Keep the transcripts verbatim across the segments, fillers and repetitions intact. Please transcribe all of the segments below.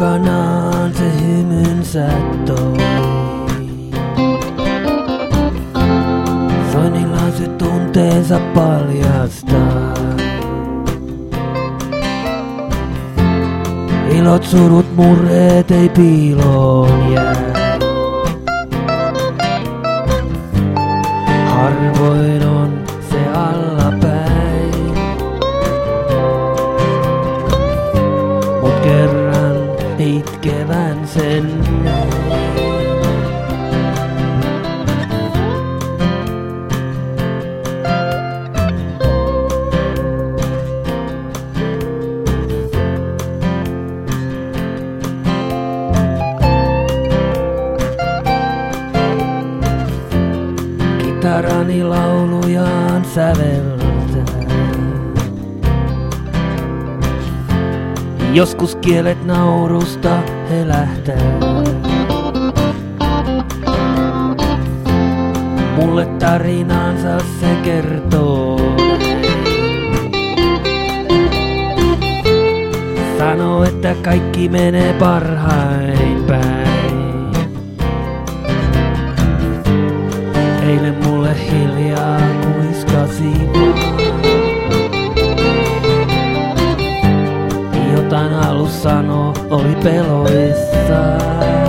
mukanaan se hymynsä toi. Soinnilla se tunteensa paljastaa. Ilot, surut, murheet ei piiloon jää. Harvoin on se allapäin, mut kerran itkevän sen näin. Kitarani laulujaan säveltää. Joskus kielet naurusta helähtää. Mulle tarinansa se kertoo. Sano, että kaikki menee parhain päin. Eilen mulle hiljaa kuiskasi vaan. Jotain halus sanoo, oli peloissaan.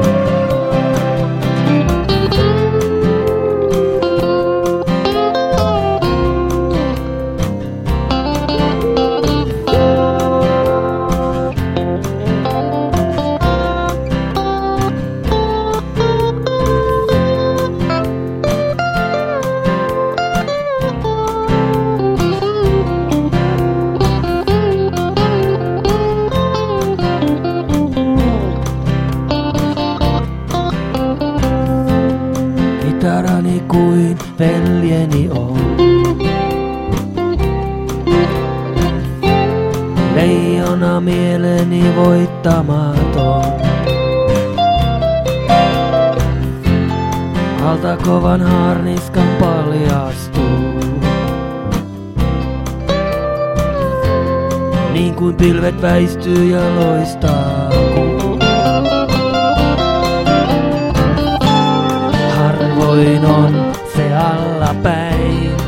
Kitarani kuin veljeni on. Leijona mieleni voittamaton. Alta kovan harniskan paljastuu. Niin kuin pilvet väistyy ja loistaa kuu. Harvoin on se allapäin.